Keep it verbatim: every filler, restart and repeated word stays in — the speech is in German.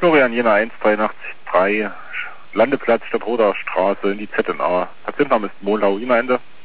Florian Jena eins drei acht drei, Landeplatz Stadtroder Straße in die Z N A. Patientenname ist Molau, Ina Ende.